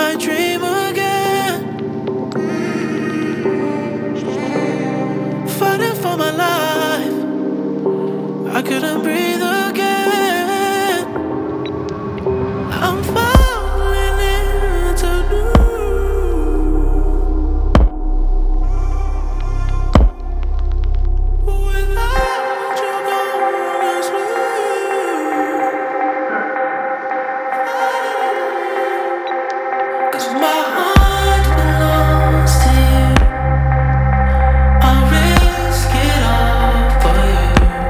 I dream again, fighting for my life. I couldn't breathe again. I'm falling into new. Without you gone, it's blue. 'Cause my heart belongs to you. I'll risk it all for you.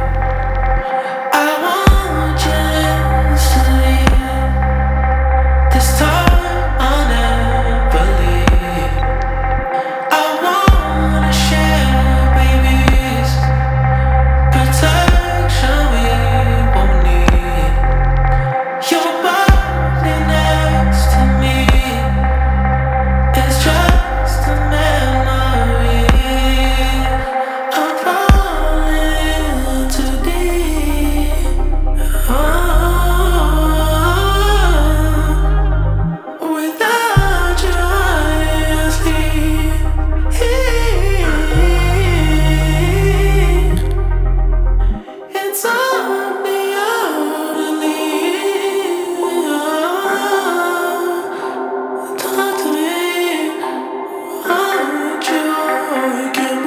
I want you instantly. This time I'll never leave. I wanna share babies, protection we won't need. Your body next to me is just a memory. I'm falling too deep. Without you, I sleep. It's on me to leave. Talk to me. Without you, I can't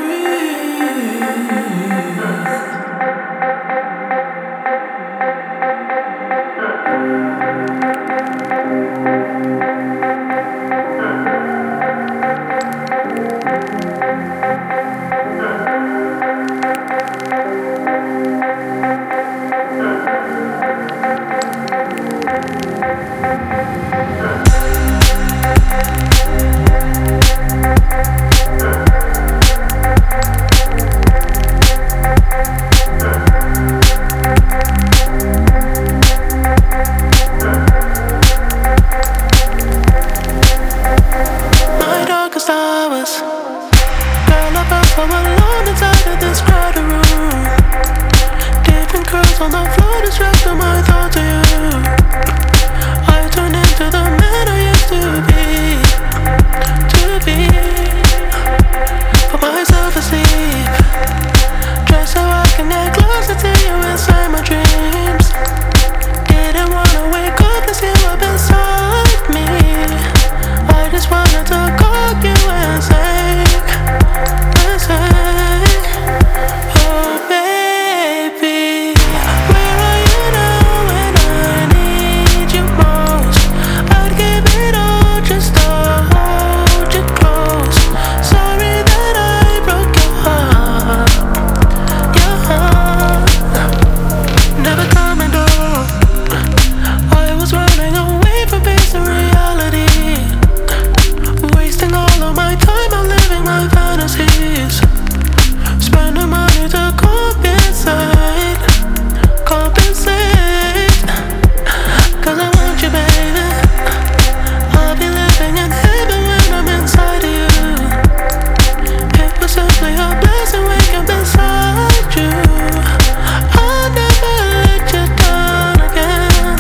breathe. My darkest hours, girl, I felt so alone inside of this crowded room. Different curls on the floor, distracting my thoughts to you. I turned into the man I used to be. Put myself asleep, just so I can get closer to you inside my dreams. Didn't wanna wake up and see you up inside me. I just wanted to call you and say, oh baby, where are you now when I need you most? I'd give it all just to hold you close. Sorry that I broke your heart, your heart. Never coming home. I was running away from peace and reality, wasting all of my time out living my fantasies, spending money to compensate. 'Cause I want you, baby. I'll be living in heaven when I'm inside of you. It was simply a blessing waking up inside you. I'll never let you down again,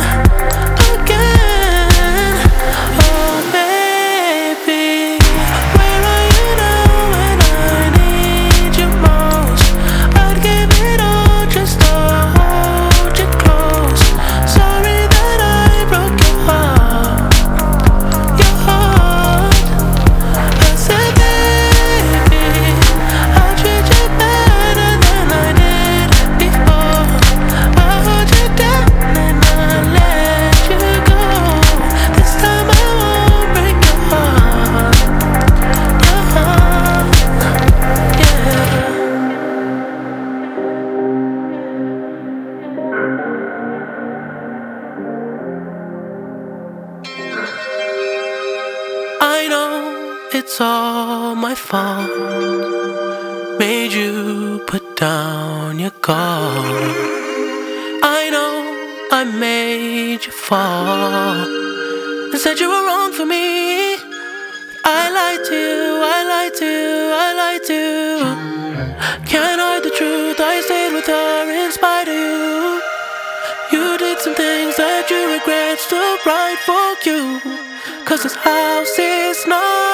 again. Oh baby, where are you now when I need you most? I'd give it all just to hold you close. Sorry that I broke your heart, your heart. I said, baby, I'll treat you better than I did before. I'll hold you down and I'll let you go. This time I won't break your heart, yeah. I know it's all my fault. Made you put down your guard. I know I made you fall and said you were wrong for me. I lied to you, I lied to you, I lied to you. Can't hide the truth, I stayed with her in spite of you. You did some things that you regret, still right for you. 'Cause 'cause this house is not